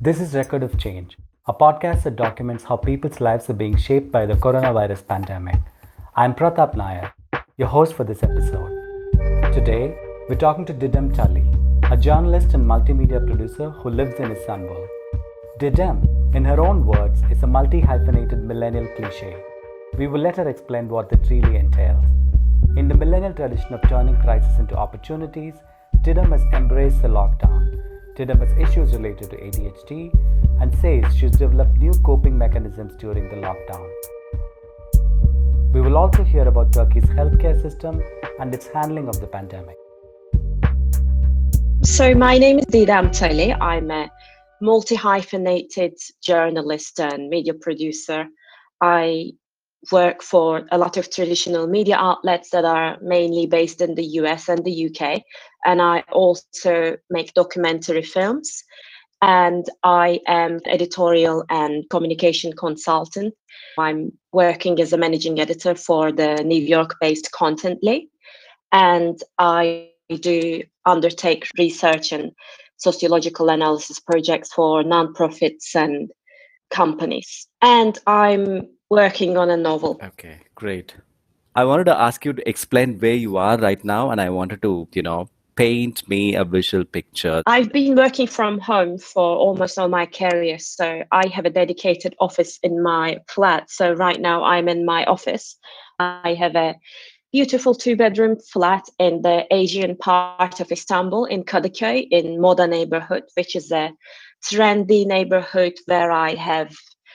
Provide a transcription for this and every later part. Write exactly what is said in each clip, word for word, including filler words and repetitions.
This is Record of Change, a podcast that documents how people's lives are being shaped by the coronavirus pandemic. I'm Pratap Nair, your host for this episode. Today, we're talking to Didem Tully, a journalist and multimedia producer who lives in Istanbul. Didem, in her own words, is a multi-hyphenated millennial cliche. We will let her explain what that really entails. In the millennial tradition of turning crisis into opportunities, Didem has embraced the lockdown. Didem has issues related to A D H D and says she's developed new coping mechanisms during the lockdown. We will also hear about Turkey's healthcare system and its handling of the pandemic. So my name is Didem Tully. I'm a multi-hyphenated journalist and media producer. I work for a lot of traditional media outlets that are mainly based in the U S and the U K. And I also make documentary films. And I am editorial and communication consultant. I'm working as a managing editor for the New York-based Contently. And I do undertake research and sociological analysis projects for nonprofits and companies. And I'm working on a novel. Okay, great. I wanted to ask you to explain where you are right now, and I wanted to, you know, paint me a visual picture. I've been working from home for almost all my career. So I have a dedicated office in my flat. So right now I'm in my office. I have a beautiful two-bedroom flat in the Asian part of Istanbul in Kadıköy in Moda neighborhood, which is a trendy neighborhood where I have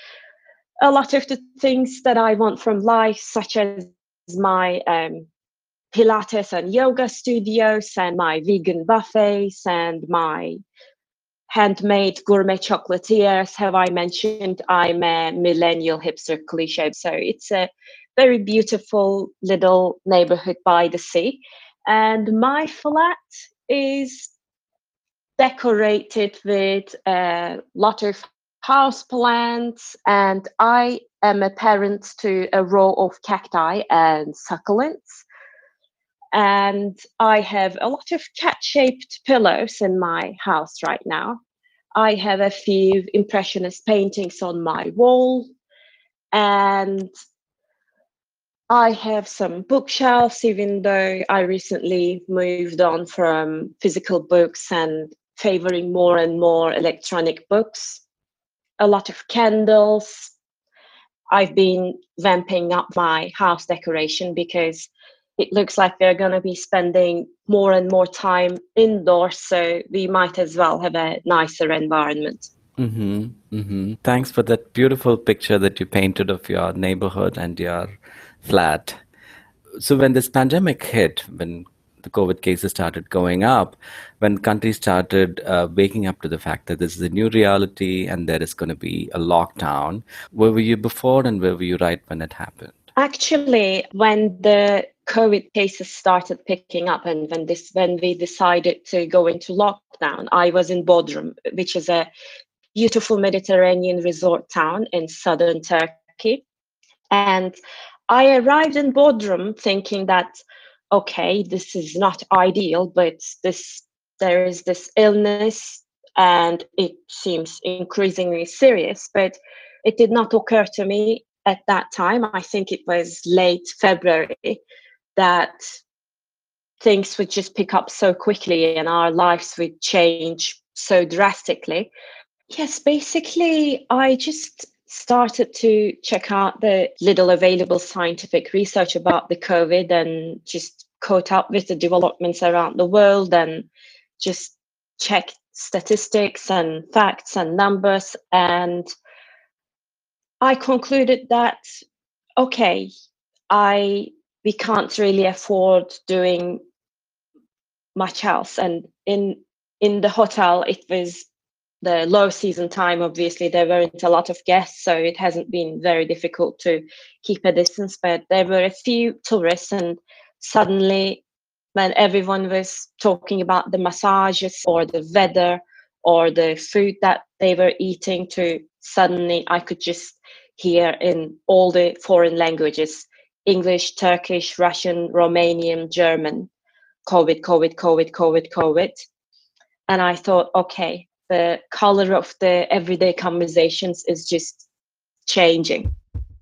a lot of the things that I want from life, such as my um, Pilates and yoga studios and my vegan buffets and my handmade gourmet chocolatiers. Have I mentioned I'm a millennial hipster cliche? So it's a very beautiful little neighborhood by the sea. And my flat is decorated with a lot of house plants, and I am a parent to a row of cacti and succulents. And I have a lot of cat-shaped pillows in my house right now. I have a few impressionist paintings on my wall, and I have some bookshelves, even though I recently moved on from physical books and favoring more and more electronic books. A lot of candles. I've been vamping up my house decoration because it looks like we're going to be spending more and more time indoors, so we might as well have a nicer environment. Mm-hmm, mm-hmm. Thanks for that beautiful picture that you painted of your neighborhood and your flat. So when this pandemic hit, when the COVID cases started going up, when countries started uh, waking up to the fact that this is a new reality and there is going to be a lockdown, where were you before and where were you right when it happened? Actually, when the COVID cases started picking up and when this when we decided to go into lockdown, I was in Bodrum, which is a beautiful Mediterranean resort town in southern Turkey. And I arrived in Bodrum thinking that, okay, this is not ideal, but this there is this illness and it seems increasingly serious. But it did not occur to me at that time. I think it was late February that things would just pick up so quickly and our lives would change so drastically. Yes, basically, I just started to check out the little available scientific research about the COVID and just caught up with the developments around the world and just checked statistics and facts and numbers. And I concluded that, okay, I we can't really afford doing much else. And in in the hotel, it was the low season time. Obviously, there weren't a lot of guests, so it hasn't been very difficult to keep a distance. But there were a few tourists, and suddenly, when everyone was talking about the massages or the weather or the food that they were eating, to suddenly I could just hear in all the foreign languages, English, Turkish, Russian, Romanian, German, COVID, COVID, COVID, COVID, COVID. And I thought, okay, the color of the everyday conversations is just changing.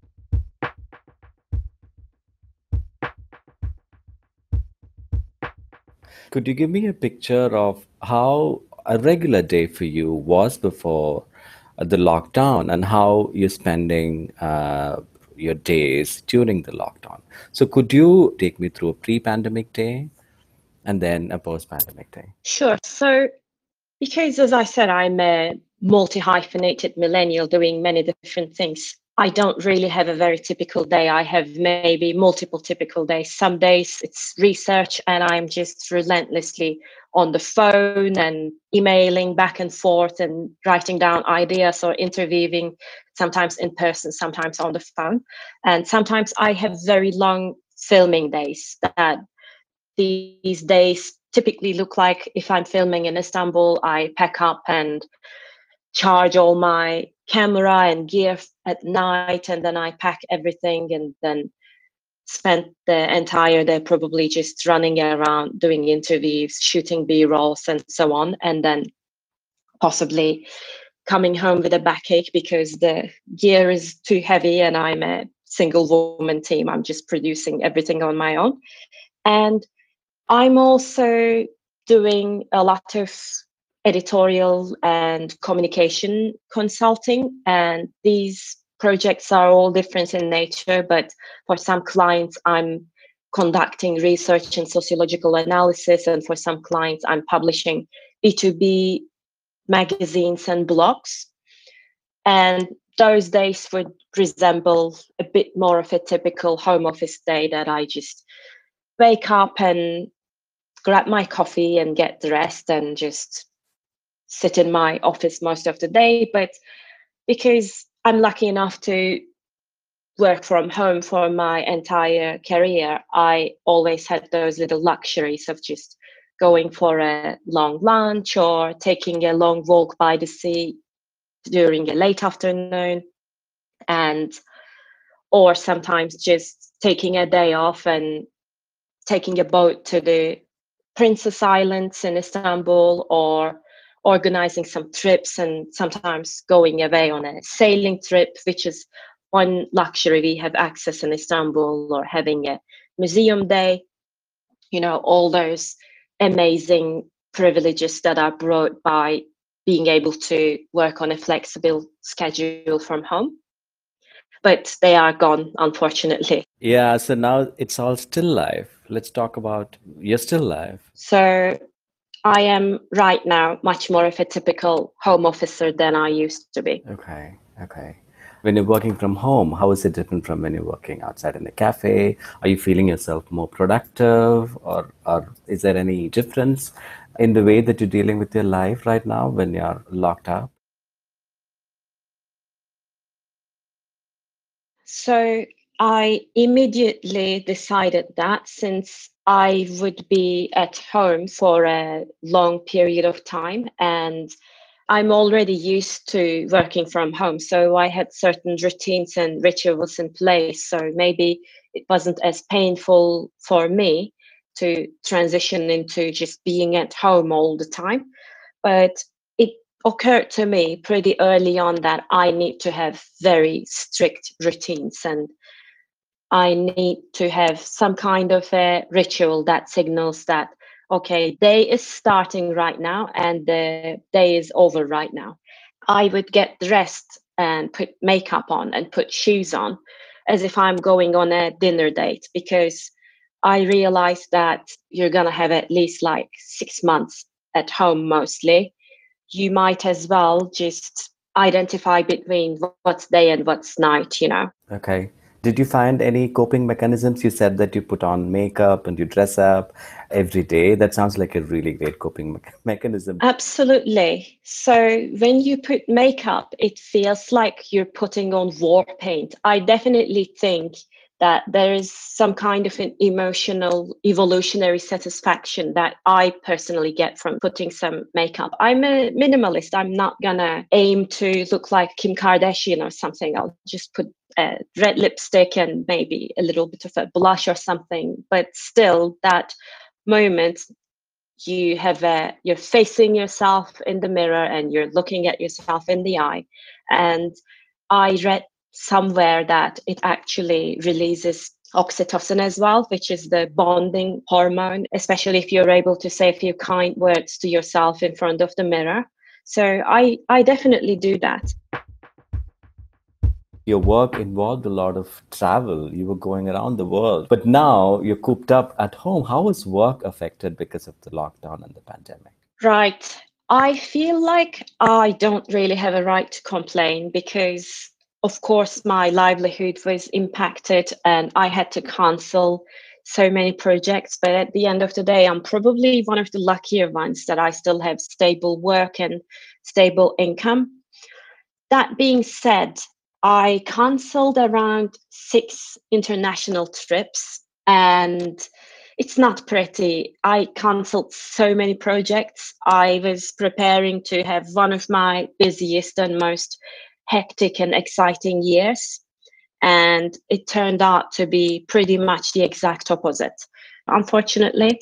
Could you give me a picture of how a regular day for you was before uh, the lockdown and how you're spending uh, your days during the lockdown? So, could you take me through a pre pandemic day and then a post pandemic day? Sure. So, because as I said, I'm a multi hyphenated millennial doing many different things. I don't really have a very typical day. I have maybe multiple typical days. Some days it's research and I'm just relentlessly on the phone and emailing back and forth and writing down ideas or interviewing, sometimes in person, sometimes on the phone. And sometimes I have very long filming days that these days typically look like if I'm filming in Istanbul, I pack up and charge all my camera and gear at night, and then I pack everything and then spend the entire day probably just running around doing interviews, shooting b-rolls and so on, and then possibly coming home with a backache because the gear is too heavy and I'm a single woman team. I'm just producing everything on my own. And I'm also doing a lot of editorial and communication consulting, and these projects are all different in nature, but for some clients I'm conducting research and sociological analysis, and for some clients I'm publishing B two B magazines and blogs. And those days would resemble a bit more of a typical home office day, that I just wake up and grab my coffee and get dressed and just sit in my office most of the day. But because I'm lucky enough to work from home for my entire career, I always had those little luxuries of just going for a long lunch or taking a long walk by the sea during a late afternoon, and or sometimes just taking a day off and taking a boat to the Princess Islands in Istanbul, or organizing some trips and sometimes going away on a sailing trip, which is one luxury we have access in Istanbul, or having a museum day. You know, all those amazing privileges that are brought by being able to work on a flexible schedule from home. But they are gone, unfortunately. Yeah, so now it's all still life. Let's talk about you're still live. So I am right now much more of a typical home officer than I used to be. Okay, okay. When you're working from home, how is it different from when you're working outside in a cafe? Are you feeling yourself more productive, or, or is there any difference in the way that you're dealing with your life right now when you're locked up? So I immediately decided that since I would be at home for a long period of time, and I'm already used to working from home, so I had certain routines and rituals in place. So maybe it wasn't as painful for me to transition into just being at home all the time. But it occurred to me pretty early on that I need to have very strict routines, and I need to have some kind of a ritual that signals that, okay, day is starting right now and the day is over right now. I would get dressed and put makeup on and put shoes on as if I'm going on a dinner date, because I realized that you're going to have at least like six months at home mostly. You might as well just identify between what's day and what's night, you know. Okay. Did you find any coping mechanisms? You said that you put on makeup and you dress up every day. That sounds like a really great coping me- mechanism. Absolutely. So when you put makeup, it feels like you're putting on war paint. I definitely think that there is some kind of an emotional evolutionary satisfaction that I personally get from putting some makeup. I'm a minimalist. I'm not gonna aim to look like Kim Kardashian or something. I'll just put a red lipstick and maybe a little bit of a blush or something. But still, that moment you have a you're facing yourself in the mirror and you're looking at yourself in the eye. And I read somewhere that it actually releases oxytocin as well, which is the bonding hormone, especially if you're able to say a few kind words to yourself in front of the mirror. So I, I definitely do that. Your work involved a lot of travel. You were going around the world, but now you're cooped up at home. How is work affected because of the lockdown and the pandemic? Right. I feel like I don't really have a right to complain because, of course, my livelihood was impacted and I had to cancel so many projects. But at the end of the day, I'm probably one of the luckier ones that I still have stable work and stable income. That being said, I cancelled around six international trips, and it's not pretty. I cancelled so many projects. I was preparing to have one of my busiest and most hectic and exciting years, and it turned out to be pretty much the exact opposite, unfortunately.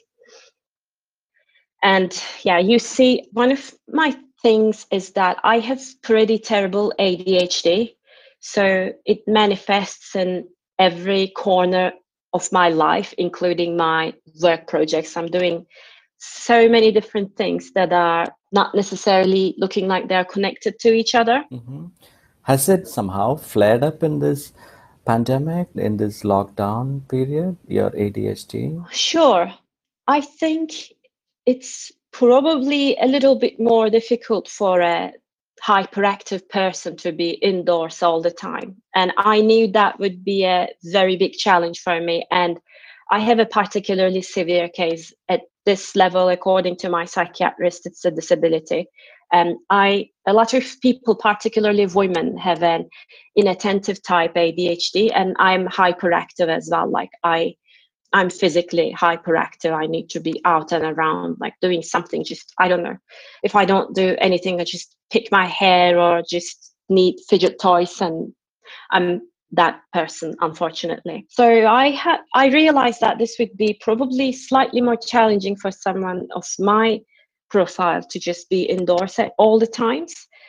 And yeah, you see, one of my things is that I have pretty terrible A D H D. So it manifests in every corner of my life, including my work projects. I'm doing so many different things that are not necessarily looking like they're connected to each other. Mm-hmm. Has it somehow flared up in this pandemic, in this lockdown period, your A D H D? Sure. I think it's probably a little bit more difficult for a hyperactive person to be indoors all the time. And I knew that would be a very big challenge for me. And I have a particularly severe case at this level, according to my psychiatrist, it's a disability. And I, a lot of people, particularly women, have an inattentive type A D H D, and I'm hyperactive as well. Like I I'm physically hyperactive. I need to be out and around, like doing something. Just, I don't know. If I don't do anything, I just pick my hair or just need fidget toys. And I'm that person, unfortunately. So I had, I realized that this would be probably slightly more challenging for someone of my profile to just be indoors at all the times.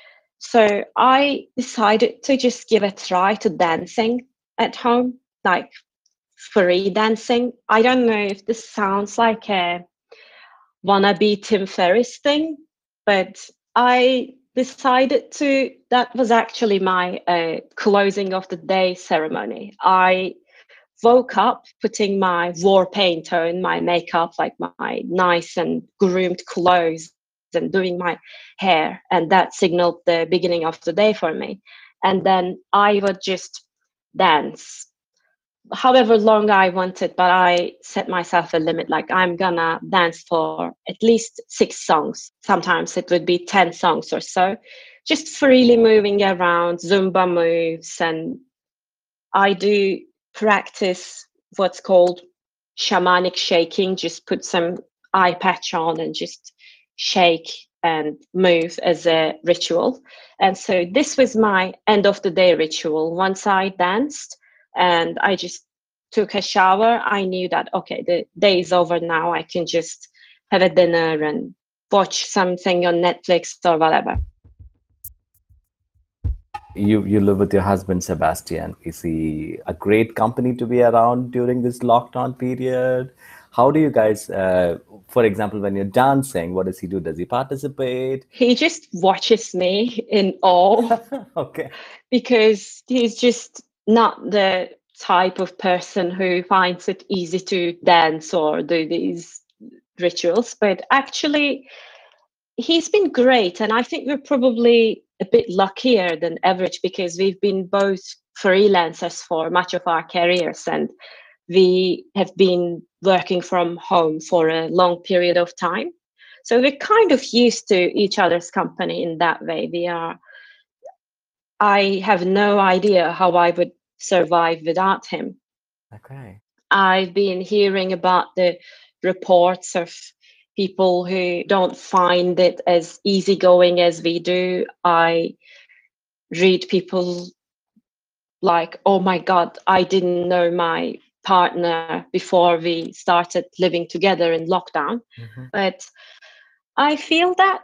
So I decided to just give a try to dancing at home, like free dancing. I don't know if this sounds like a wannabe Tim Ferriss thing, but I decided to, that was actually my uh, closing of the day ceremony. I woke up putting my war paint on, my makeup, like my nice and groomed clothes, and doing my hair. And that signaled the beginning of the day for me. And then I would just dance however long I wanted, but I set myself a limit. Like I'm gonna dance for at least six songs. Sometimes it would be ten songs or so, just freely moving around, Zumba moves. And I do practice what's called shamanic shaking, just put some eye patch on and just shake and move as a ritual. And so this was my end of the day ritual. Once I danced and I just took a shower, I knew that, okay, the day is over now. I can just have a dinner and watch something on Netflix or whatever. You you live with your husband, Sebastian. Is he a great company to be around during this lockdown period? How do you guys, uh, for example, when you're dancing, what does he do? Does he participate? He just watches me in awe. Okay. Because he's just not the type of person who finds it easy to dance or do these rituals. But actually, he's been great. And I think we're probably a bit luckier than average because we've been both freelancers for much of our careers. And we have been working from home for a long period of time. So we're kind of used to each other's company in that way. We are, I have no idea how I would survive without him. Okay. I've been hearing about the reports of people who don't find it as easygoing as we do. I read people like, oh my God, I didn't know my partner before we started living together in lockdown. Mhm. But I feel that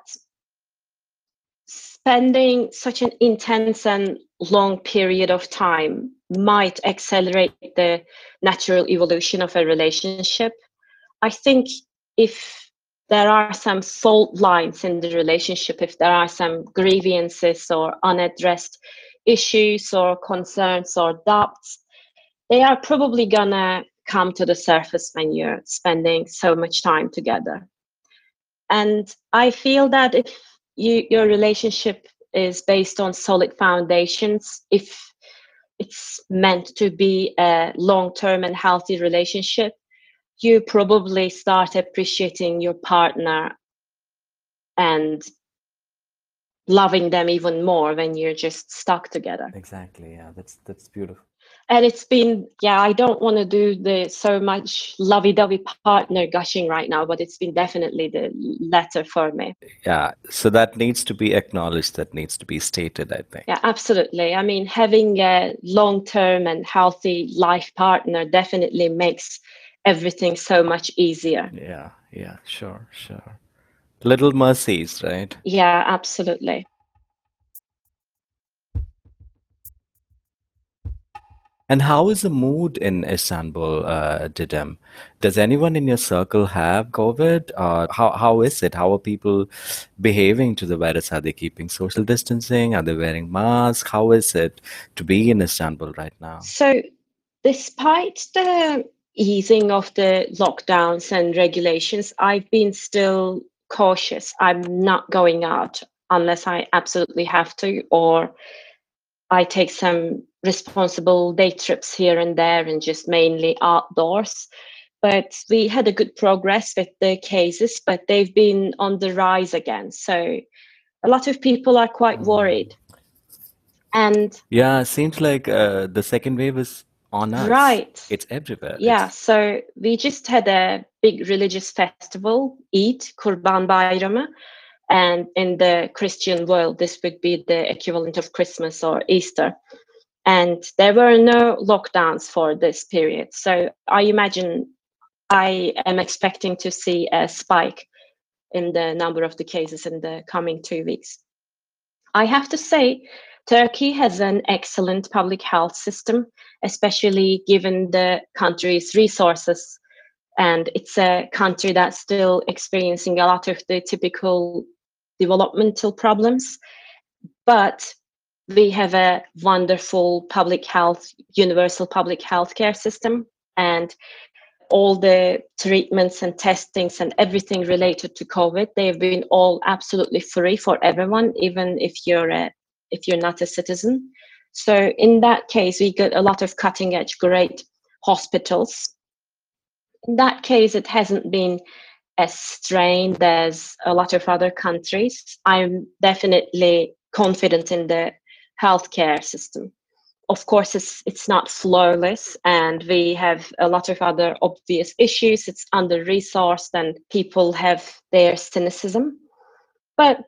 spending such an intense and long period of time might accelerate the natural evolution of a relationship. I think if there are some fault lines in the relationship, if there are some grievances or unaddressed issues or concerns or doubts, they are probably gonna come to the surface when you're spending so much time together. And I feel that if you, your relationship is based on solid foundations, if it's meant to be a long-term and healthy relationship, you probably start appreciating your partner and loving them even more when you're just stuck together. Exactly. Yeah, that's that's beautiful. And it's been, yeah, I don't want to do the so much lovey-dovey partner gushing right now, but it's been definitely the latter for me. Yeah. So that needs to be acknowledged. That needs to be stated, I think. Yeah, absolutely. I mean, having a long-term and healthy life partner definitely makes everything so much easier. Yeah. Yeah. Sure. Sure. Little mercies, right? Yeah, absolutely. And how is the mood in Istanbul, uh, Didem? Does anyone in your circle have COVID? Or how, how is it? How are people behaving to the virus? Are they keeping social distancing? Are they wearing masks? How is it to be in Istanbul right now? So, despite the easing of the lockdowns and regulations, I've been still cautious. I'm not going out unless I absolutely have to, or I take some responsible day trips here and there and just mainly outdoors. But we had a good progress with the cases, but they've been on the rise again. So a lot of people are quite worried. And Yeah, it seems like uh, the second wave is on us. right. It's everywhere. Yeah, It's so we just had a big religious festival, Eid, Kurban Bayramı, and in the Christian world, this would be the equivalent of Christmas or Easter. And there were no lockdowns for this period. So I imagine I am expecting to see a spike in the number of the cases in the coming two weeks. I have to say, Turkey has an excellent public health system, especially given the country's resources. And it's a country that's still experiencing a lot of the typical developmental problems. But we have a wonderful public health, universal public healthcare system. And all the treatments and testings and everything related to COVID, they've been all absolutely free for everyone, even if you're a, if you're not a citizen. So in that case, we got a lot of cutting edge, great hospitals. In that case, it hasn't been as strained as a lot of other countries. I'm definitely confident in the healthcare system. Of course, it's it's not flawless, and we have a lot of other obvious issues. It's under resourced, and people have their cynicism. But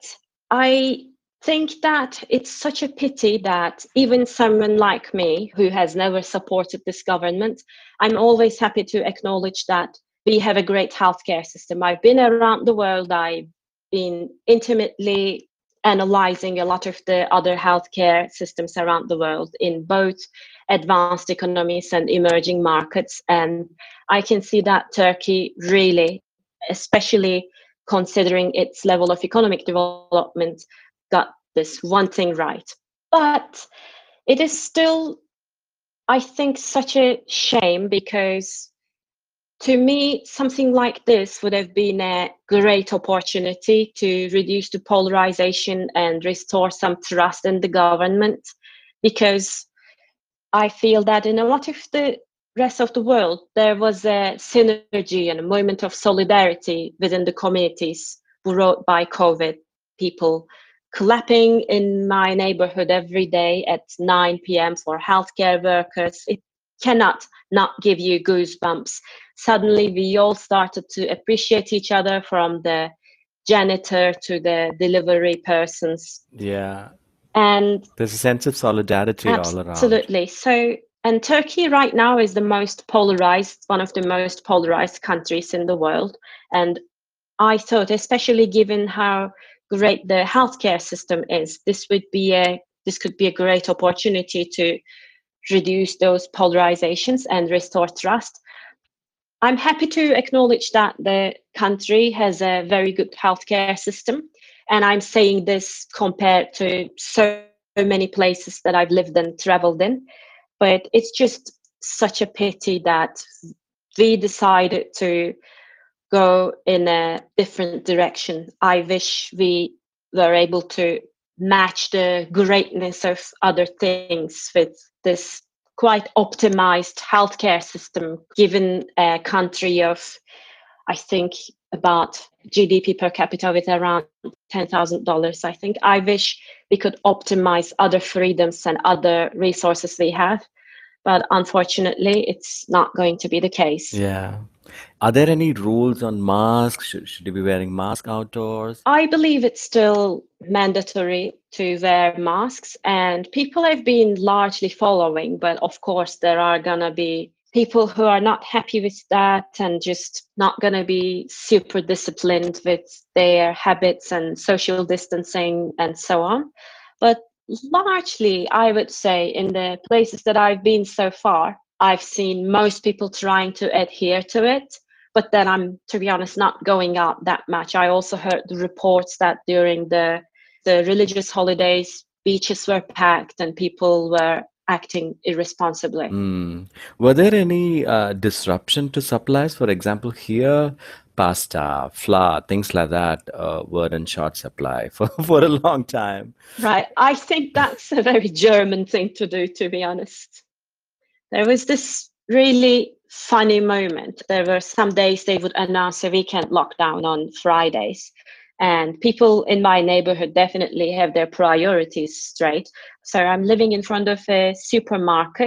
I think that it's such a pity that even someone like me, who has never supported this government, I'm always happy to acknowledge that we have a great healthcare system. I've been around the world. I've been intimately analyzing a lot of the other healthcare systems around the world in both advanced economies and emerging markets. And I can see that Turkey really, especially considering its level of economic development, got this one thing right. But it is still, I think, such a shame, because to me, something like this would have been a great opportunity to reduce the polarization and restore some trust in the government, because I feel that in a lot of the rest of the world, there was a synergy and a moment of solidarity within the communities brought by COVID. People clapping in my neighborhood every day at nine p.m. for healthcare workers. It cannot not give you goosebumps. Suddenly, we all started to appreciate each other, from the janitor to the delivery persons. yeah. And There's a sense of solidarity all around. absolutely. So And Turkey right now is the most polarized, one of the most polarized countries in the world. And I thought, especially given how great the healthcare system is, this would be a this could be a great opportunity to reduce those polarizations and restore trust. I'm happy to acknowledge that the country has a very good healthcare system. And I'm saying this compared to so many places that I've lived and traveled in. But it's just such a pity that we decided to go in a different direction. I wish we were able to match the greatness of other things with this quite optimized healthcare system, given a country of, I think, about G D P per capita with around ten thousand dollars. I think I wish we could optimize other freedoms and other resources we have. But unfortunately, it's not going to be the case. Yeah. Are there any rules on masks? Should, should you be wearing mask outdoors? I believe it's still mandatory to wear masks, and people have been largely following. But of course, there are going to be people who are not happy with that and just not going to be super disciplined with their habits and social distancing and so on. But largely, I would say in the places that I've been so far, I've seen most people trying to adhere to it. But then I'm, to be honest, not going out that much. I also heard the reports that during the the religious holidays, beaches were packed and people were acting irresponsibly. Mm. Were there any uh, disruption to supplies? For example, here, pasta, flour, things like that uh, were in short supply for, for a long time. Right. I think that's a very German thing to do, to be honest. There was this really funny moment. There were some days they would announce a weekend lockdown on Fridays. And people in my neighborhood definitely have their priorities straight. So I'm living in front of a supermarket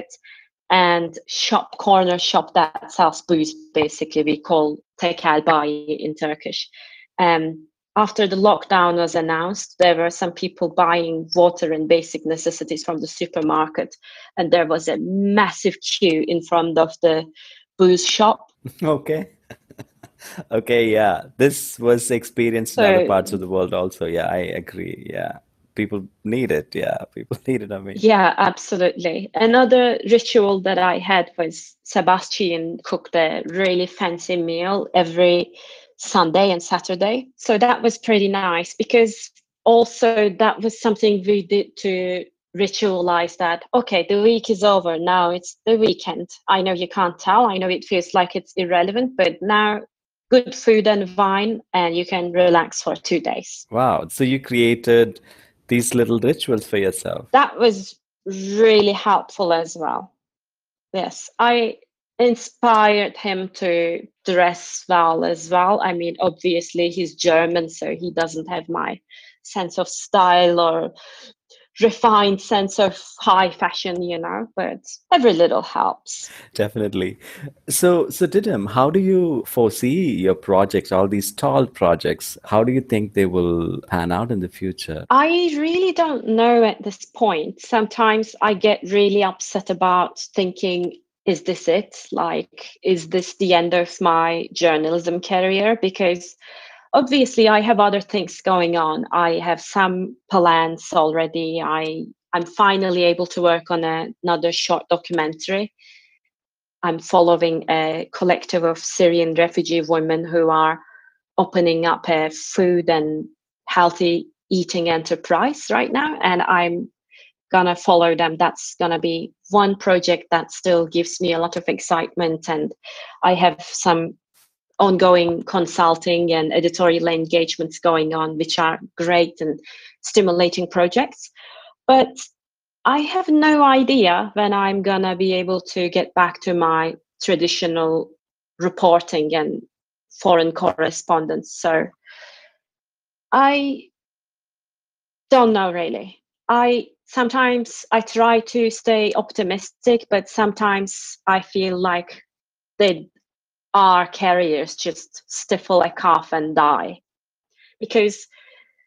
and shop, corner shop that sells booze, basically. We call tekel bayi in Turkish. Um, after the lockdown was announced, there were some people buying water and basic necessities from the supermarket. And there was a massive queue in front of the booze shop. Okay. Okay, yeah. This was experienced in other So parts of the world also. Yeah, I agree. Yeah. People need it. Yeah, people need it. I mean, yeah, absolutely. Another ritual that I had was Sebastian cooked a really fancy meal every Sunday and Saturday. So that was pretty nice because also that was something we did to ritualize that, okay, the week is over. Now it's the weekend. I know you can't tell. I know it feels like it's irrelevant, but now good food and wine, and you can relax for two days. wow. So you created these little rituals for yourself. That was really helpful as well. Yes, I inspired him to dress well as well. I mean, obviously he's German, so he doesn't have my sense of style or refined sense of high fashion, you know, but every little helps. Definitely. So, so Didem, how do you foresee your projects, all these tall projects? How do you think they will pan out in the future? I really don't know at this point. Sometimes I get really upset about thinking, is this it? Like, is this the end of my journalism career? Because obviously I have other things going on. I have some plans already. I I'm finally able to work on a, another short documentary. I'm following a collective of Syrian refugee women who are opening up a food and healthy eating enterprise right now, and I'm gonna follow them. That's gonna be one project that still gives me a lot of excitement, and I have some ongoing consulting and editorial engagements going on, which are great and stimulating projects. But I have no idea when I'm gonna be able to get back to my traditional reporting and foreign correspondence. So I don't know really. I sometimes I try to stay optimistic, but sometimes I feel like they our carriers just stifle a cough and die. Because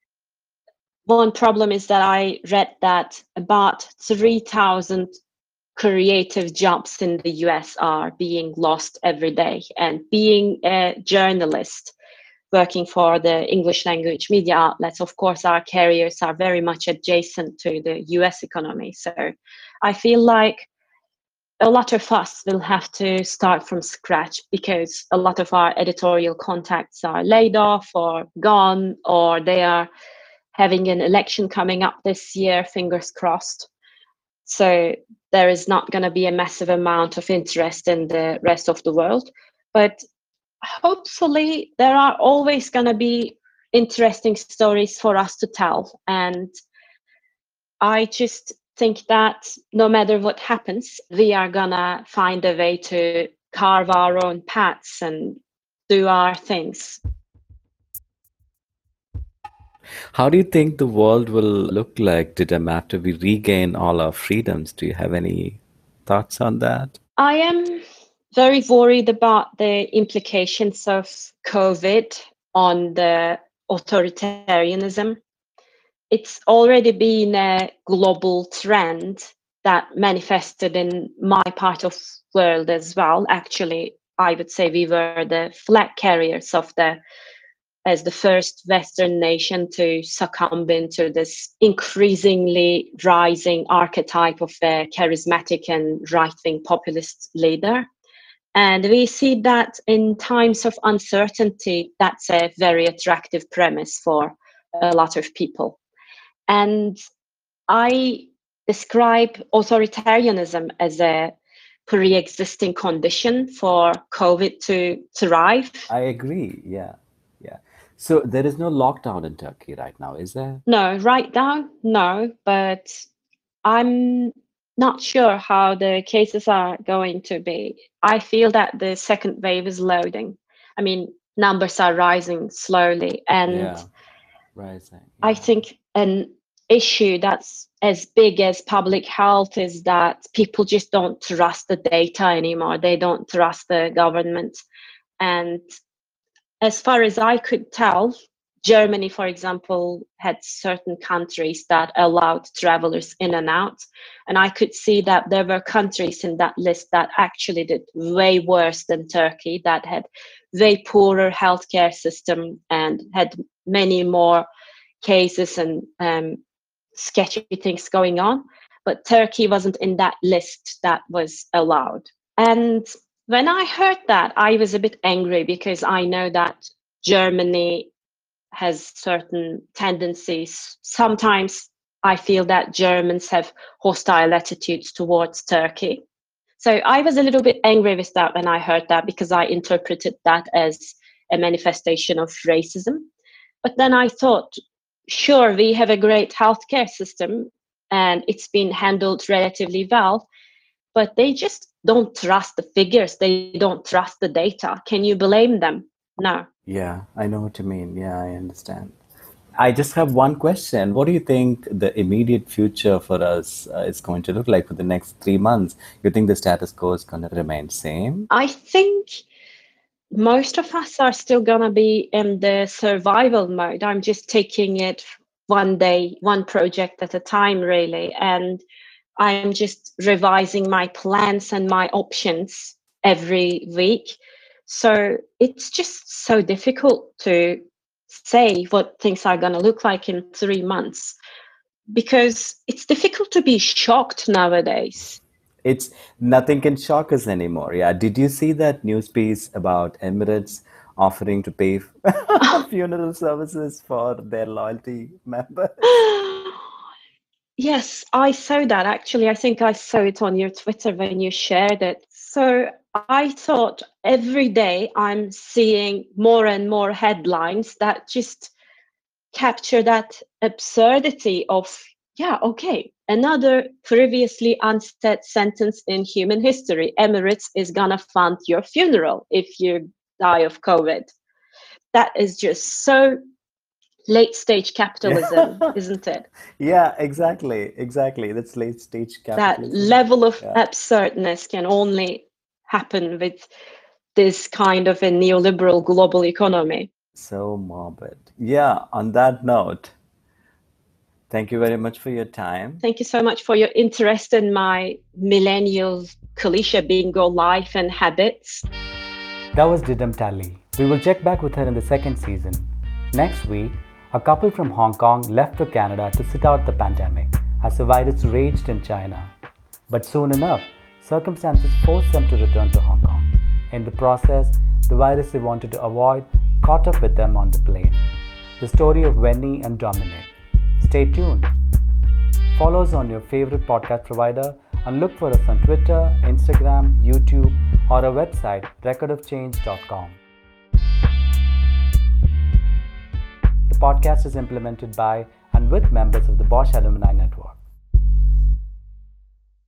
one problem is that I read that about three thousand creative jobs in the U S are being lost every day. And being a journalist working for the English language media outlets, of course, our careers are very much adjacent to the U S economy. So I feel like a lot of us will have to start from scratch because a lot of our editorial contacts are laid off or gone, or they are having an election coming up this year, fingers crossed. So there is not going to be a massive amount of interest in the rest of the world. But hopefully there are always going to be interesting stories for us to tell. And I just think that no matter what happens, we are going to find a way to carve our own paths and do our things. How do you think the world will look like, Didem, after we regain all our freedoms? Do you have any thoughts on that? I am very worried about the implications of COVID on the authoritarianism. It's already been a global trend that manifested in my part of the world as well. Actually, I would say we were the flag carriers of the as the first Western nation to succumb into this increasingly rising archetype of a charismatic and right-wing populist leader. And we see that in times of uncertainty, that's a very attractive premise for a lot of people. And I describe authoritarianism as a pre-existing condition for COVID to thrive. I agree, yeah. Yeah. So there is no lockdown in Turkey right now, is there? No, right now, no, but I'm not sure how the cases are going to be. I feel that the second wave is loading. I mean, numbers are rising slowly, and Yeah, rising. I Yeah. think an issue that's as big as public health is that people just don't trust the data anymore. They don't trust the government. And as far as I could tell, Germany, for example, had certain countries that allowed travelers in and out. And I could see that there were countries in that list that actually did way worse than Turkey, that had way poorer healthcare system and had many more cases and um, sketchy things going on. But Turkey wasn't in that list that was allowed. And when I heard that, I was a bit angry because I know that Germany has certain tendencies. Sometimes I feel that Germans have hostile attitudes towards Turkey. So I was a little bit angry with that when I heard that, because I interpreted that as a manifestation of racism. But then I thought, sure, we have a great healthcare system and it's been handled relatively well, but they just don't trust the figures. They don't trust the data. Can you blame them? No. Yeah, I know what you mean. Yeah, I understand. I just have one question. What do you think the immediate future for us uh, is going to look like for the next three months? You think the status quo is going to remain same? I think most of us are still going to be in the survival mode. I'm just taking it one day, one project at a time, really. And I'm just revising my plans and my options every week. So it's just so difficult to say what things are going to look like in three months because it's difficult to be shocked nowadays. It's nothing can shock us anymore. Yeah. Did you see that news piece about Emirates offering to pay funeral services for their loyalty members? Yes, I saw that actually. I think I saw it on your Twitter when you shared it. So I thought every day I'm seeing more and more headlines that just capture that absurdity of, yeah, okay, another previously unsaid sentence in human history. Emirates is gonna fund your funeral if you die of COVID. That is just so late stage capitalism, Yeah. isn't it? Yeah, exactly. Exactly. That's late stage That capitalism. level of Yeah. absurdness can only happen with this kind of a neoliberal global economy. So morbid. Yeah, on that note, Thank you very much for your time. Thank you so much for your interest in my millennial Kalisha bingo life and habits. That was Didam Tally. We will check back with her in the second season. Next week, a couple from Hong Kong left for Canada to sit out the pandemic as the virus raged in China. But soon enough, circumstances forced them to return to Hong Kong. In the process, the virus they wanted to avoid caught up with them on the plane. The story of Wenny and Dominic. Stay tuned. Follow us on your favorite podcast provider and look for us on Twitter, Instagram, YouTube, or our website record of change dot com. The podcast is implemented by and with members of the Bosch Alumni Network.